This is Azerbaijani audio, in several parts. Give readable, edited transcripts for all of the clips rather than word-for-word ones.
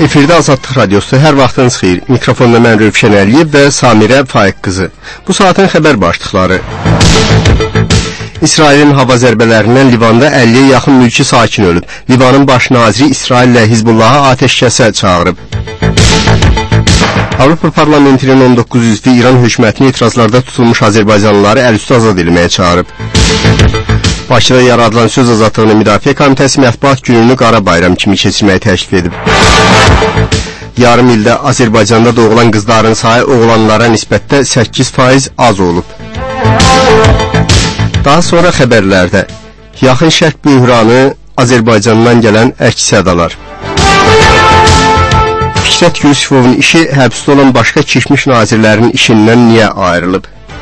Efirdə Azadlıq Radiosu, hər vaxtınız xeyir. Mikrofonda mən Rövşən Əliyev və Samirə Faiq qızı. Bu saatin xəbər başlıqları. İsrailin hava zərbələrindən Livanda 50-yə yaxın mülki sakin ölüb. Livanın baş naziri İsraillə Hizbullaha atəşkəsə çağırıb. Avropa Parlamentinin 19 üzvü İran hökumətini etirazlarda tutulmuş Azərbaycanlıları əlüstü azad etməyə çağırıb. Bakıda yaradılan söz azadlığını Müdafiə Komitəsi mətbuat gününü Qara Bayram kimi keçirməyi təklif edib. Yarım ildə Azərbaycanda doğulan qızların sayı oğlanlara nisbətdə 8% az olub. Daha sonra xəbərlərdə Yaxın Şərq böhranı, Azərbaycandan gələn əks-sədalar. Fikrət Yusifovun işi həbsdə olan başqa keçmiş nazirlərin işindən niyə ayrılıb?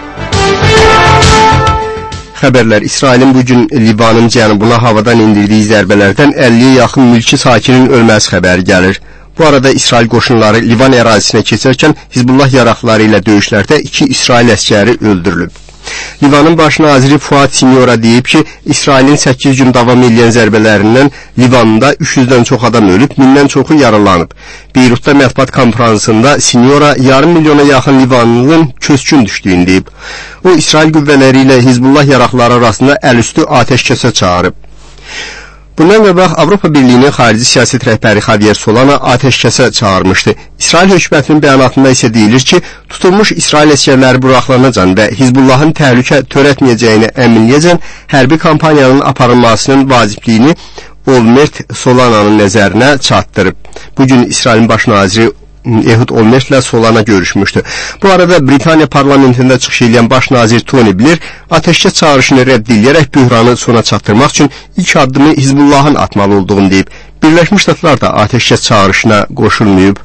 Xəbərlər İsrailin bugün Livanın cənubuna havadan indirdiyi zərbələrdən 50-yə yaxın mülki sakinin ölməsi xəbəri gəlir. Bu arada İsrail qoşunları Livan ərazisinə keçərkən Hizbullah yaraqları ilə döyüşlərdə 2 İsrail əskəri öldürülüb. Livanın baş naziri Fuad Sinyora deyib ki, İsrailin 8 gün davam edən zərbələrindən Livanda 300-dən çox adam ölüb, 1000-dən çoxu yaralanıb. Beyrutda mətbuat konferansında Sinyora yarım milyona yaxın Livanlının köçkün düşdüyünü deyib. O, İsrail qüvvələri ilə Hizbullah yaraqları arasında əlüstü atəşkəsə çağırıb. Bundan qabaq Avropa Birliyinin xarici siyasət rəhbəri Javier Solana atəşkəsə çağırmışdı. İsrail hökumətinin bəyanatında isə deyilir ki, tutulmuş İsrail əskərləri buraxılanacan və Hizbullahın təhlükə törətməyəcəyini əminləyəcən hərbi kampaniyanın aparılmasının vacibliyini Olmert Solananın nəzərinə çatdırıb. Bugün İsrailin baş naziri Ehud Olmertlə Solana görüşmüşdü. Bu arada Britaniya parlamentində çıxış edən baş nazir Tony Blair atəşkəs çağırışını rədd edərək böhranı sona çatdırmaq üçün ilk addımı Hizbullahın atmalı olduğunu deyib. Birləşmiş Ştatlar da atəşkəs çağırışına qoşulmayıb.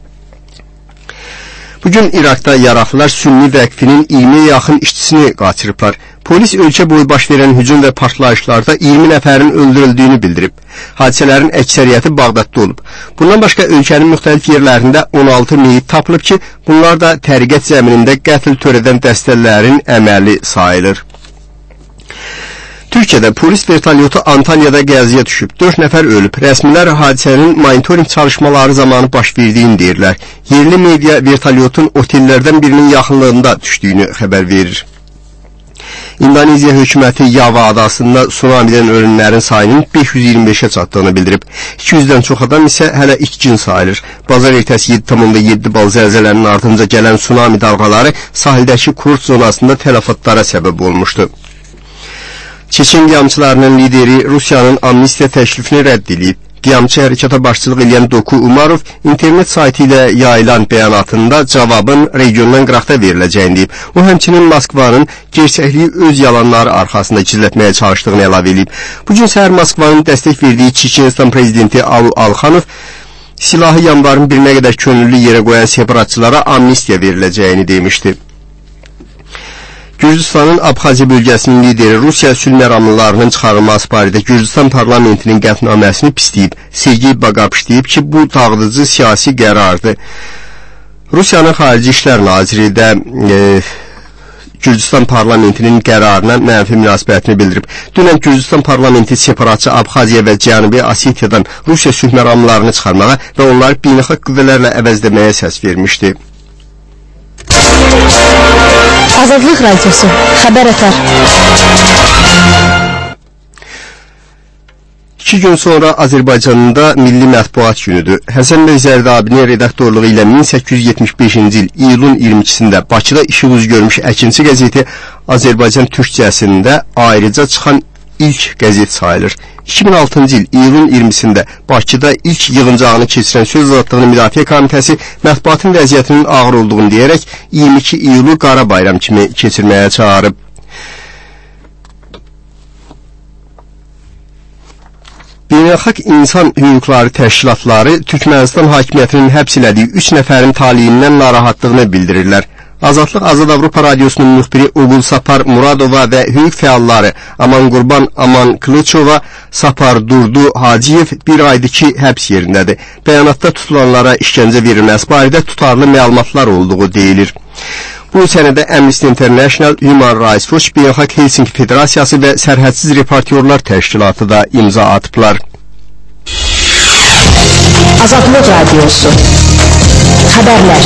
Bugün İraqda yaraqlılar Sünni vəqfinin 20-yə yaxın işçisini qaçırıblar. Polis ölkə boyu baş verən hücum və partlayışlarda 20 nəfərin öldürüldüyünü bildirib. Hadisələrin əksəriyyəti Bağdadda olub. Bundan başqa ölkənin müxtəlif yerlərində 16 meyit tapılıb ki, bunlar da təriqət zəminində qətl törədən dəstələrin əməli sayılır. Türkiyədə polis vertolyotu Antalya'da qəziyə düşüb. 4 nəfər ölüb. Rəsmilər hadisənin monitoring çalışmaları zamanı baş verdiyini deyirlər. Yerli media vertolyotun otellərdən birinin yaxınlığında düşdüyünü xəbər verir. İndoneziya hökuməti Yava adasında tsunamidən ölənlərin sayının 525-ə çatdığını bildirib. 200-dən çox adam isə hələ itkin sayılır. Bazar ertəsi 7,7 bal zəlzələnin ardınca gələn tsunami dalğaları sahildəki Kurd zonasında tələfatlara səbəb olmuşdu. Çeçen qiyamçılarının lideri Rusiyanın amnistiya təklifini rədd edib. Qiyamçı hərəkata başçılıq edən Doku Umarov internet saytı ilə yayılan bəyanatında cavabın regiondan qıraqda veriləcəyini deyib. O, həmçinin Moskvanın gerçəkliyi öz yalanları arxasında gizlətməyə çalışdığını əlavə edib. Bugün səhər Moskvanın dəstək verdiyi Çeçenistan prezidenti Alu Alxanov silahı yanvarın 1-nə qədər könüllü yerə qoyan separatçılara amnistiya veriləcəyini demişdi. Gürcüstanın Abxaziya bölgəsinin lideri Rusiya sülh məramlılarının çıxarılması barədə Gürcüstan parlamentinin qətnaməsini pisləyib. Sergey Bagapş deyib ki, bu dağıdıcı siyasi qərardır. Rusiyanın Xarici İşlər Naziri də Gürcüstan parlamentinin qərarına mənfi münasibətini bildirib. Dünən Gürcüstan parlamenti separatçı Abxaziya və Cənubi Osetiyadan Rusiya sülh məramlılarını çıxarmağa və onları beynəlxalq qüvvələrlə əvəzləməyə səs vermişdi. Azadlıq Radiosu, xəbər ətər. 2 gün sonra Azərbaycanında Milli Mətbuat Günüdür. Həsən bəy Zərdabinin redaktorluğu ilə 1875-ci il iyulun 22-sində Bakıda işıq üzü görmüş Əkinçi qəzeti Azərbaycan türkcəsində ayrıca çıxan ilk qəzet sayılır. 2006-cı il iyulun 20-sində Bakıda ilk yığıncağını keçirən Söz Azadlığını Müdafiə Komitəsi mətbuatın vəziyyətinin ağır olduğunu deyərək 22 iyulu Qara Bayram kimi keçirməyə çağırıb. Beynəlxalq İnsan Hüquqları Təşkilatları Türkmənistan hakimiyyətinin həbs elədiyi 3 nəfərin taliyindən narahatlığını bildirirlər. Azadlıq Azad Avropa Radiosunun müxbiri Oğul Sapar Muradova və hüquq fəalları Aman Qurban Aman Kılıçova Sapar Durdu Hacıyev bir aydır ki, həbs yerindədir. Bəyanatda tutulanlara işgəncə verilməsi barədə tutarlı məlumatlar olduğu deyilir. Bu sənədə Amnesty International, Human Rights Watch, Beynəlxalq Helsinki Federasiyası və Sərhədsiz Reportyorlar Təşkilatı da imza atıblar. Azadlıq Radyosu. Xəbərlər.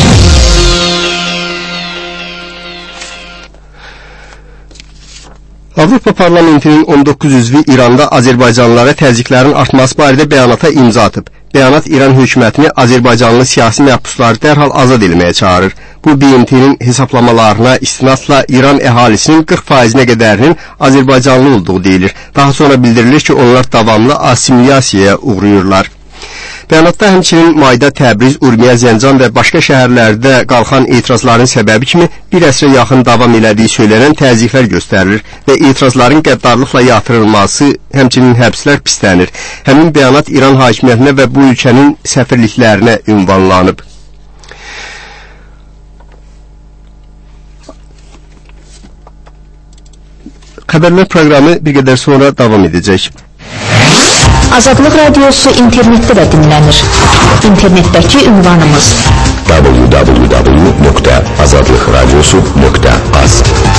Avropa Parlamentinin 19 üzvü İranda Azərbaycanlılara təzyiqlərin artması barədə bəyanata imza atıb. Bəyanat İran hökumətini Azərbaycanlı siyasi məhbusları dərhal azad etməyə çağırır. Bu BMT-nin hesablamalarına istinadla İran əhalisinin 40%-nə qədərinin Azərbaycanlı olduğu deyilir. Daha sonra bildirilir ki, onlar davamlı assimilyasiyaya uğrayırlar. Bəyanatda həmçinin Mayda, Təbriz, Urmiya, Zəncan və başqa şəhərlərdə qalxan etirazların səbəbi kimi bir əsrə yaxın davam elədiyi söylənən təzyiqlər göstərilir və etirazların qəddarlıqla yatırılması, həmçinin həbslər pislənir. Həmin bəyanat İran hakimiyyətinə və bu ölkənin səfirliklərinə ünvanlanıb. Xəbərlər proqramı bir qədər sonra davam edəcək. Azadlıq Radyosu internetdə də dinlənir. İnternetdəki ünvanımız www.azadlıqradyosu.az.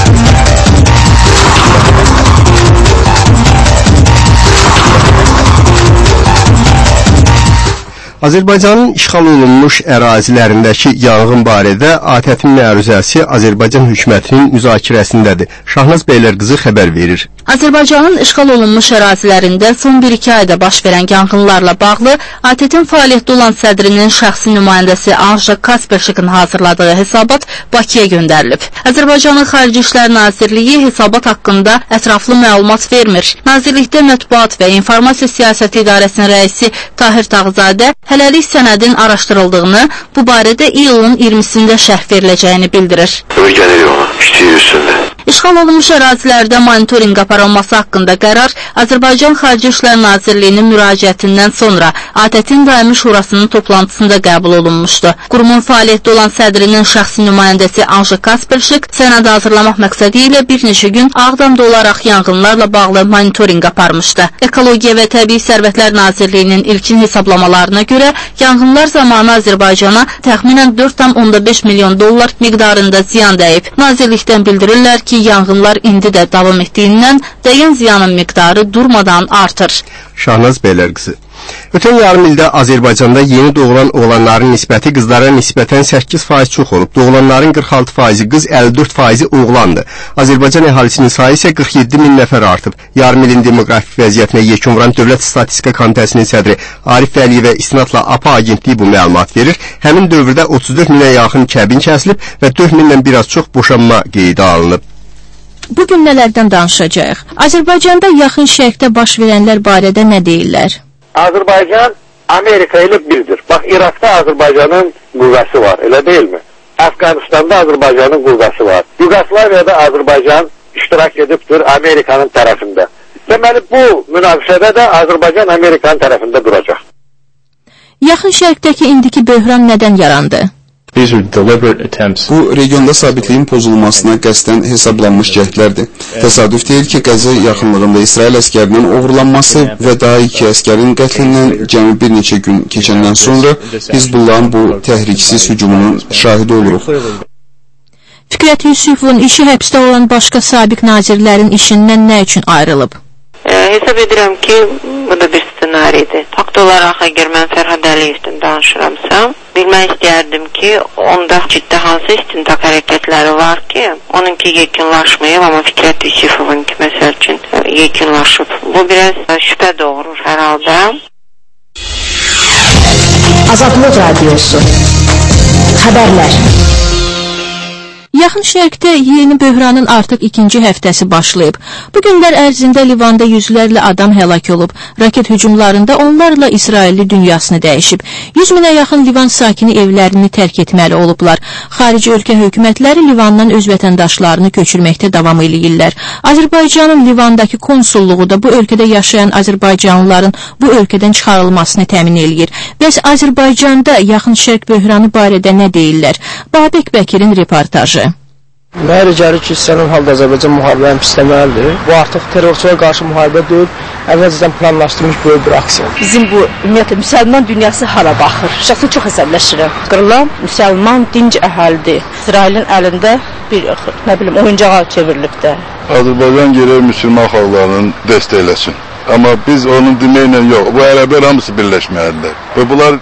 Azərbaycanın işğal olunmuş ərazilərindəki yanğın barədə ATƏT-in məruzəsi Azərbaycan hökumətinin müzakirəsindədir. Şahnaz Beylərqızı xəbər verir. Azərbaycanın işğal olunmuş ərazilərində son 1-2 ayda baş verən yanğınlarla bağlı ATƏT-in fəaliyyətdə olan sədrinin şəxsi nümayəndəsi Anja Kasperşikin hazırladığı hesabat Bakıya göndərilib. Azərbaycanın Xarici İşlər Nazirliyi hesabat haqqında ətraflı məlumat vermir. Nazirlikdə Mətbuat və İnformasiya Siyasəti İdarəsinin rəisi Tahir Tağzadə hələlik sənədin araşdırıldığını, bu barədə iyulun 20-sində şərh veriləcəyini bildirir. Öyrənirik ona, işləyir üstündə. İşğal olunmuş ərazilərdə monitorinq aparılması haqqında qərar Azərbaycan Xarici İşlər Nazirliyinin müraciətindən sonra ATƏT-in Daimi Şurasının toplantısında qəbul olunmuşdu. Qurumun fəaliyyətdə olan sədrinin şəxsi nümayəndəsi Anja Kasperşik sənədi hazırlamaq məqsədi ilə bir neçə gün Ağdamda olaraq yanğınlarla bağlı monitorinq aparmışdı. Ekologiya və Təbii Sərvətlər Nazirliyinin ilkin hesablamalarına görə yanğınlar zamanı Azərbaycana təxminən 4,5 milyon dollar miqdarında ziyan dəyib. Nazirlikdən bildirirlər ki, yanğınlar indi də davam etdiyindən dəyən ziyanın miqdarı durmadan artır. Şahnaz Beylərqızı. Ötən yarım ildə Azərbaycanda yeni doğulan oğlanların nisbəti qızlara nisbətən 8% çox olub. Doğulanların 46% qız, 54% oğlandır. Azərbaycan əhalisinin sayı isə 47 min nəfər artıb. Yarım ilin demoqrafik vəziyyətinə yekun vuran Dövlət Statistika Komitəsinin sədri Arif Vəliyevə istinadla APA agentliyi bu məlumat verir. Həmin dövrdə 34 minə yaxın kəbin kəsilib və 4 mindən biraz çox boşanma qeydə alınıb. Bugün nələrdən danışacağıq? Azərbaycanda yaxın şərqdə baş verənlər barədə nə deyirlər? Azərbaycan Amerika ilə birdir. Bax, İraqda Azərbaycanın qüvvəsi var, elə deyilmi? Əfqanistanda Azərbaycanın qüvvəsi var. Yuqoslaviyada Azərbaycan iştirak edibdir Amerikanın tərəfində. Deməli, bu münaqişədə də Azərbaycan Amerikanın tərəfində duracaq. Yaxın şərqdəki indiki böhran nədən yarandı? Bu, regionda sabitliyin pozulmasına qəsdən hesablanmış cəhdlərdir. Təsadüf deyil ki, Qəzə yaxınlığında İsrail əskərinin uğurlanması və daha 2 əskərin qətlindən cəmi bir neçə gün keçəndən sonra Hizbullahın bu təhriksiz hücumunun şahidi oluruq. Fikrət Yusifovun işi həbsdə olan başqa sabiq nazirlərin işindən nə üçün ayrılıb? Hesab edirəm ki, bu da bir ssenaridir. Fakt olaraq, əgər mən Fərhad Əliyevdən danışıramsam, bilmək istəyərdim ki, onda ciddi hansı istintaq hərəkətləri var ki, onunki yekunlaşmayıb, amma Fikrət Yusifovunki məsəl üçün yekunlaşıb. Bu biraz şübhə doğurur hər halda. Azadlıq Radyosu. Xəbərlər. Yaxın Şərqdə yeni böhranın artıq 2-ci həftəsi başlayıb. Bu günlər ərzində Livanda yüzlərlə adam həlak olub. Raket hücumlarında onlarla İsrailli dünyasını dəyişib. 100 minə yaxın Livan sakini evlərini tərk etməli olublar. Xarici ölkə hökumətləri Livandan öz vətəndaşlarını köçürməkdə davam eləyirlər. Azərbaycanın Livandakı konsulluğu da bu ölkədə yaşayan Azərbaycanlıların bu ölkədən çıxarılmasını təmin eləyir. Bəs Azərbaycanda Yaxın Şərq böhranı barədə nə deyirlər? Babək Bəkirin reportajı. Mənə elə gəlir ki, istənilən halda Azərbaycan müharibəni pisləməlidir. Bu artıq terrorçulara qarşı müharibə deyil, əvvəlcədən planlaşdırılmış böyük bir aksiya. Bizim bu ümumiyyətlə müsəlman dünyası hara baxır? Şəxsən çox əsəbləşirəm. Qırılan müsəlman dinc əhalidir. İsrailin əlində bir oyuncağa çevrilib də. Azərbaycan gərək müsəlman xalqlarını dəstəkləsin. Amma biz onun deməklə yox, bu ərəblər hamısı birləşməlidir. Və bunlar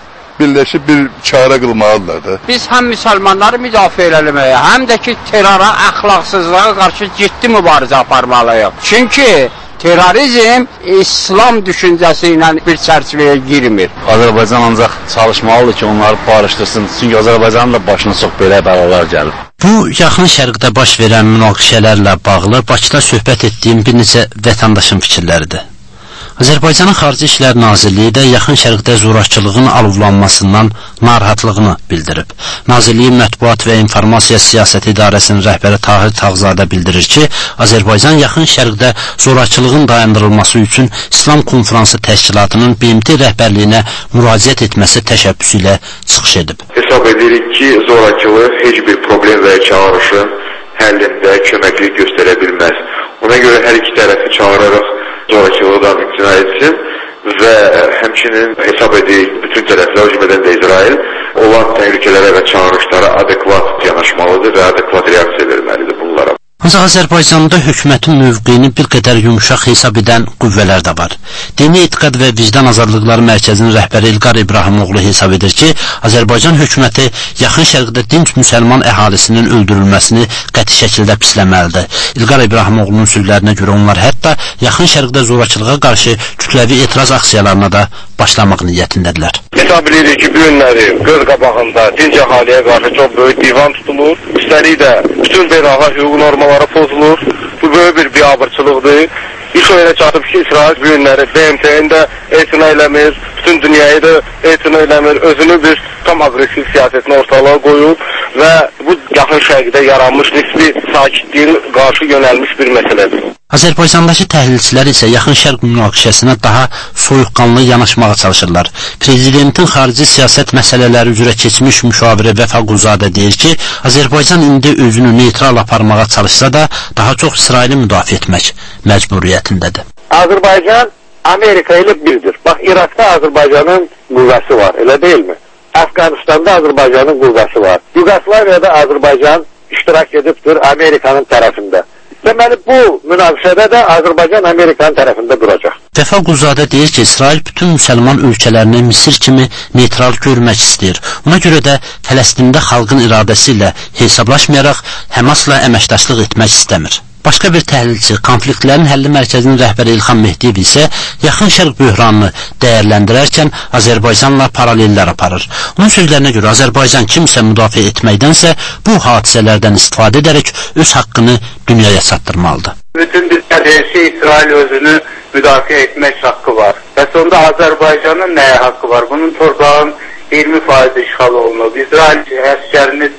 birləşib bir çarə qılmalıdırlar da. Biz həm müsəlmanları müdafiə eləməyə, həm də ki, terrora, əxlaqsızlığa qarşı ciddi mübarizə aparmalıyıq. Çünki terrorizm İslam düşüncəsi ilə bir çərçivəyə girmir. Azərbaycan ancaq çalışmalıdır ki, onları barışdırsın. Çünki Azərbaycanın da başına çox belə bəlalar gəlir. Bu, yaxın şərqdə baş verən münaqişələrlə bağlı Bakıda söhbət etdiyim bir neçə vətəndaşın fikirləridir. Azərbaycanın Xarici İşlər Nazirliyi də yaxın şərqdə zorakılığın alovlanmasından narahatlığını bildirib. Nazirliyin Mətbuat və İnformasiya Siyasəti İdarəsinin rəhbəri Tahir Tağzadə bildirir ki, Azərbaycan yaxın şərqdə zorakılığın dayandırılması üçün İslam Konfransı Təşkilatının BMT rəhbərliyinə müraciət etməsi təşəbbüsü ilə çıxış edib. Hesab edirik ki, zorakılıq heç bir problem və çağırışın həllində köməklik göstərə bilməz. Ona görə hər iki tərəfi çağıraraq zorakılıqdan imtina etsin və həmçinin hesab edirik bütün tərəflər, o cümlədən də İsrail olan təhlükələrə və çağırışlara adekvat yanaşmalıdır və adekvat reaksiya verməlidir bunlara. Ancaq Azərbaycanda hökumətin mövqeyini bir qədər yumuşaq hesab edən qüvvələr də var. Dini Etiqad və Vicdan Azadlıqları Mərkəzinin rəhbəri İlqar İbrahimoğlu hesab edir ki, Azərbaycan hökuməti yaxın şərqdə dinc müsəlman əhalisinin öldürülməsini qəti şəkildə pisləməlidir. İlqar İbrahimoğlu'nun sözlərinə görə onlar hətta yaxın şərqdə zorakılığa qarşı kütləvi etiraz aksiyalarına da başlamaq niyyətindədirlər. Hesab edirik ki, bu günləri göz qabağında dinc əhaliyə qarşı çox böyük divan tutulur. Üstəlik də bütün beynəlxalq hüquq normaları pozulur. Bu böyük bir biabırçılıqdır. İş o yerə çatıb ki, İsrail bu günləri BMT-nin də etina eləmir, bütün dünyayı da etina eləmir, özünü bir tam agresiv siyasətini ortalığa qoyub və bu yaxın şərqdə yaranmış nisbi sakitliyin qarşı yönəlmiş bir məsələdir. Azərbaycandakı təhlilçilər isə yaxın şərq münaqişəsinə daha soyuqqanlı yanaşmağa çalışırlar. Prezidentin xarici siyasət məsələləri üzrə keçmiş müşaviri Vəfa Quzadə deyir ki, Azərbaycan indi özünü neytral aparmağa çalışsa da daha çox İsraili müdafiə etmək məcburiyyətindədir. Azərbaycan Amerika ilə birdir. Bax, İraqda Azərbaycanın qüvvəsi var, elə deyilmi? Əfqanistanda Azərbaycanın qüvvəsi var. Yuqoslaviyada Azərbaycan iştirak edibdir Amerikanın tərəfində. Deməli, bu münaqişədə də Azərbaycan Amerikanın tərəfində duracaq. Vəfa Quzadə deyir ki, İsrail bütün müsəlman ölkələrini Misir kimi neytral görmək istəyir. Ona görə də Fələstində xalqın iradəsi ilə hesablaşmayaraq Həmasla əməkdaşlıq etmək istəmir. Başqa bir təhlilçi, konfliktlərin həlli mərkəzinin rəhbəri İlxan Mehdiyev isə yaxın şərq böhranını dəyərləndirərkən Azərbaycanla paralellər aparır. Onun sözlərinə görə Azərbaycan kimsə müdafiə etməkdənsə bu hadisələrdən istifadə edərək öz haqqını dünyaya çatdırmalıdır. Bütün bir təbii İsrail özünü müdafiə etmək haqqı var. Və sonda Azərbaycanın nəyə haqqı var? Bunun torpağın 20% işğal olunub. İsrail əskərini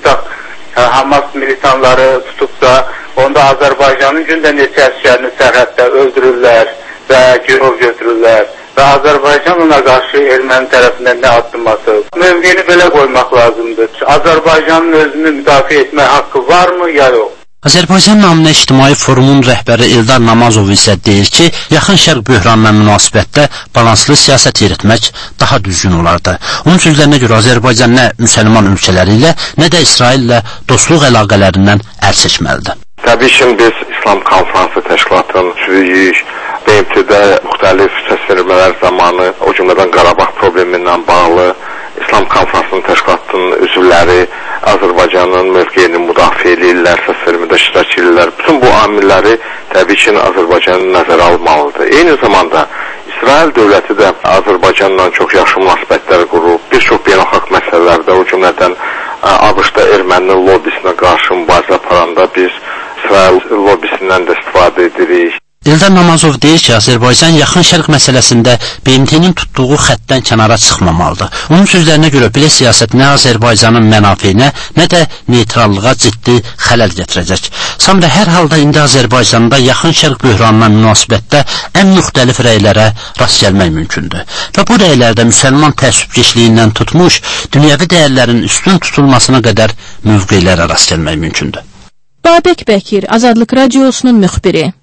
Hamas militanları tutubsa, onda Azərbaycanın gündə neçə əskərini sərhəddə öldürürlər və girov götürürlər və Azərbaycan ona qarşı erməni tərəfindən nə addım atıb. Mövqeyini belə qoymaq lazımdır. Azərbaycanın özünü müdafiə etmək haqqı varmı, ya yox? Azərbaycan naminə İctimai Forumun rəhbəri Eldar Namazov isə deyir ki, yaxın şərq böhranına münasibətdə balanslı siyasət yeritmək daha düzgün olardı. Onun sözlərinə görə Azərbaycan nə müsəlman ölkələri ilə, nə də İsrail ilə dostluq əlaqələrindən əl çəkməlidir. Təbii ki, biz İslam Konfransı Təşkilatının üzvüyük. BMT-də müxtəlif səsvermələr zamanı, o cümlədən Qarabağ problemi ilə bağlı İslam Konfransının təşkilatının üzvləri Azərbaycanın mövqeyini müdafiə edirlər, səsvermədə iştirak edirlər. Bütün bu amilləri təbii ki, Azərbaycanın nəzərə almalıdır. Eyni zamanda İsrail dövləti də Azərbaycanla çox yaxşı münasibətlər qurub. Bir çox beynəlxalq məsələlərdə, o cümlədən ABŞ-da erməni lobbisinə qarşı mübarizə aparanda biz İsrail lobbisindən də istifadə edirik. Eldar Namazov deyir ki, Azərbaycan yaxın şərq məsələsində BMT-nin tutduğu xəttdən kənara çıxmamalıdır. Onun sözlərinə görə belə siyasət nə Azərbaycanın mənafeyinə, nə də neytrallığa ciddi xələl gətirəcək. Samira, hər halda indi Azərbaycanda yaxın şərq böhranına münasibətdə ən müxtəlif rəylərə rast gəlmək mümkündür. Və bu rəylərdə müsəlman təəssübkeşliyindən tutmuş, dünyəvi dəyərlərin üstün tutulmasına qədər mövqeylərə rast gəlmək mümkündür. Babək Bəkir, Azadlıq Radiosunun müxbiri.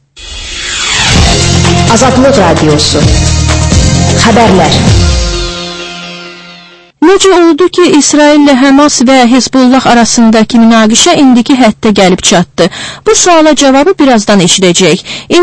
Azadlıq Radiosu. Xəbərlər. Necə oldu ki, İsraillə Həmas və Hizbullah arasındakı münaqişə indiki həddə gəlib çatdı? Bu suala cavabı birazdan eşidəcək.